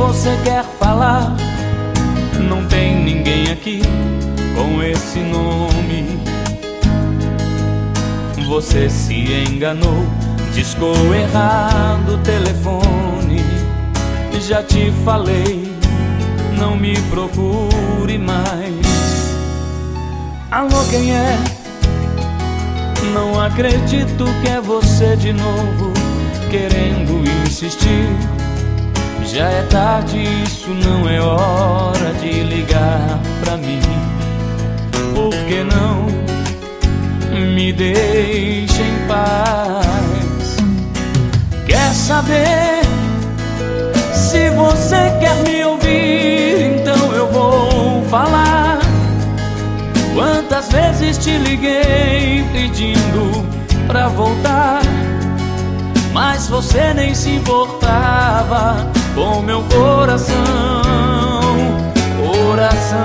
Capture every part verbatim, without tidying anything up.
você quer falar? Não tem ninguém aqui com esse nome. Você se enganou, discou errado o telefone. Já te falei, não me procure mais. Alô, quem é? Não acredito que é você de novo, querendo insistir. Já é tarde, isso não é hora de ligar pra mim. Por que não me deixa em paz? Quer saber? Se você quer me ouvir, então eu vou falar. Quantas vezes te liguei pedindo pra voltar, mas você nem se importava com meu coração. Coração.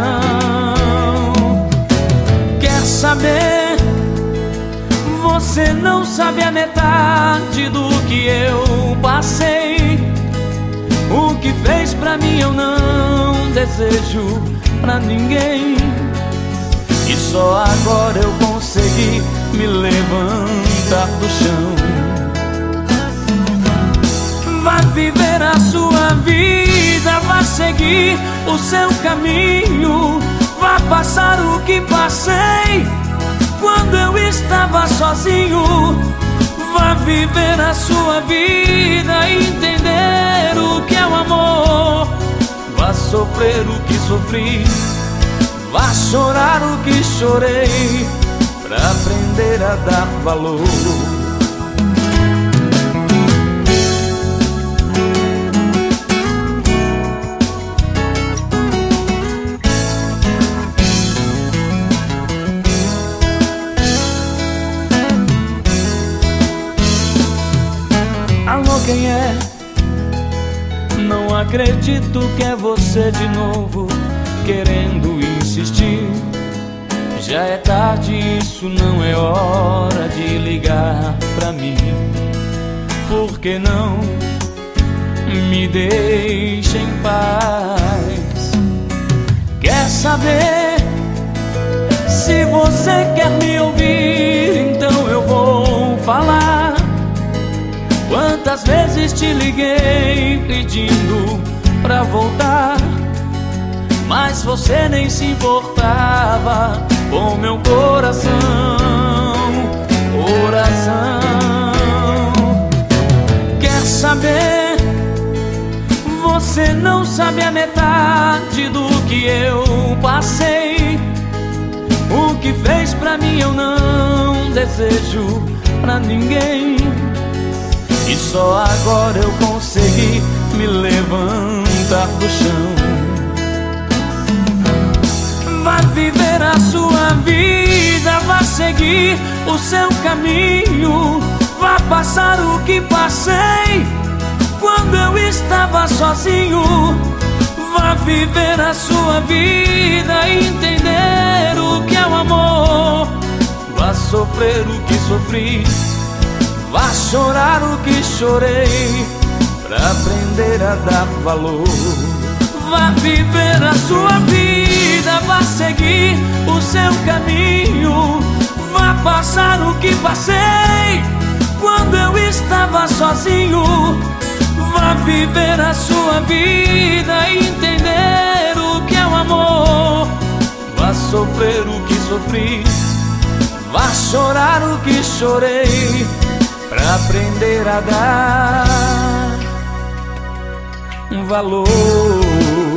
Quer saber? Você não sabe a metade do que eu passei. O que fez pra mim eu não desejo pra ninguém. E só agora eu consegui me levantar do chão. Vá viver a sua vida, vá seguir o seu caminho. Vá passar o que passei quando eu estava sozinho. Vá viver a sua vida, entender o que é o amor. Vá sofrer o que sofri, vá chorar o que chorei, pra aprender a dar valor. Alô, quem é? Não acredito que é você de novo, querendo insistir. Já é tarde, isso não é hora de ligar pra mim. Por que não me deixa em paz? Quer saber? Se você quer me ouvir, então eu vou falar. Quantas vezes te liguei pedindo pra voltar, mas você nem se importava com meu coração. Coração. Quer saber? Você não sabe a metade do que eu passei. O que fez pra mim eu não desejo pra ninguém. E só agora eu consegui me levantar do chão. Vá viver a sua vida, vá seguir o seu caminho. Vá passar o que passei quando eu estava sozinho. Vá viver a sua vida, entender o que é o amor. Vá sofrer o que sofri, vá chorar o que chorei, pra aprender a dar valor. Vá viver a sua vida, vá seguir o seu caminho. Vá passar o que passei quando eu estava sozinho. Vá viver a sua vida, entender o que é o amor. Vá sofrer o que sofri, vá chorar o que chorei, pra aprender a dar um valor.